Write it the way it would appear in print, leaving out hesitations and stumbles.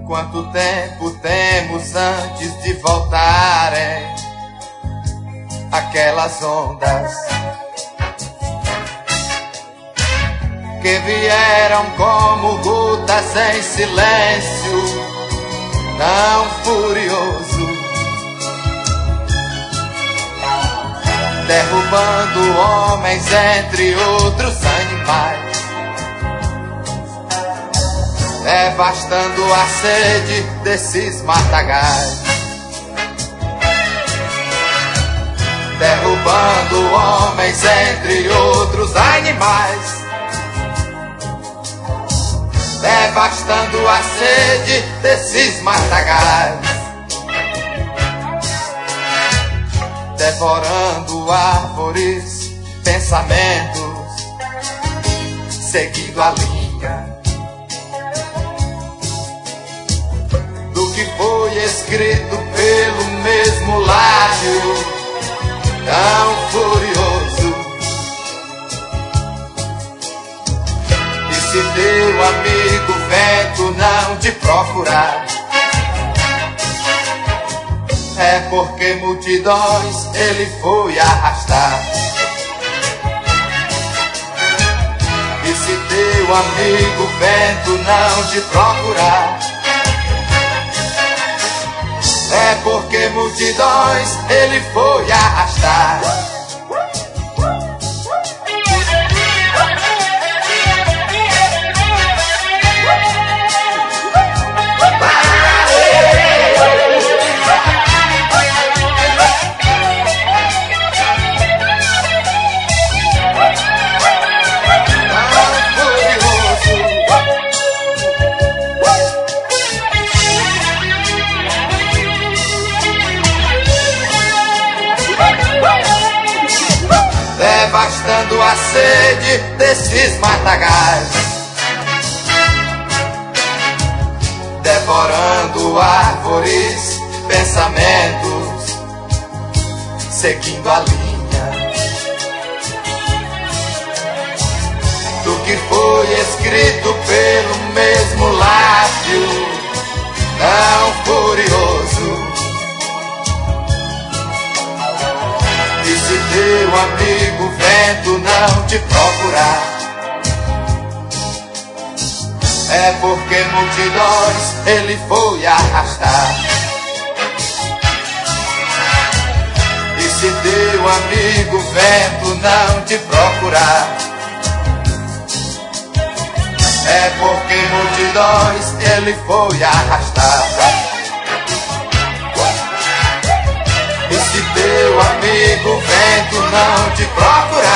Quanto tempo temos antes de voltarem aquelas ondas que vieram como gotas em silêncio tão furioso, derrubando homens entre outros animais, devastando a sede desses matagais, derrubando homens entre outros animais, devastando a sede desses matagais, devorando árvores, pensamentos, seguindo a linha do que foi escrito pelo mesmo lábio tão furioso. E se teu amigo vento não te procurar, é porque multidões ele foi arrastar. E se teu amigo vento não te procurar, é porque multidões ele foi arrastar. Devastando a sede desses matagais, devorando árvores, pensamentos, seguindo a linha do que foi escrito pelo mesmo lábio tão furioso. E se teu amigo vento não te procurar, é porque multidões ele foi arrastar. E se teu amigo vento não te procurar, é porque multidões ele foi arrastar. E se teu amigo vento não te procurar,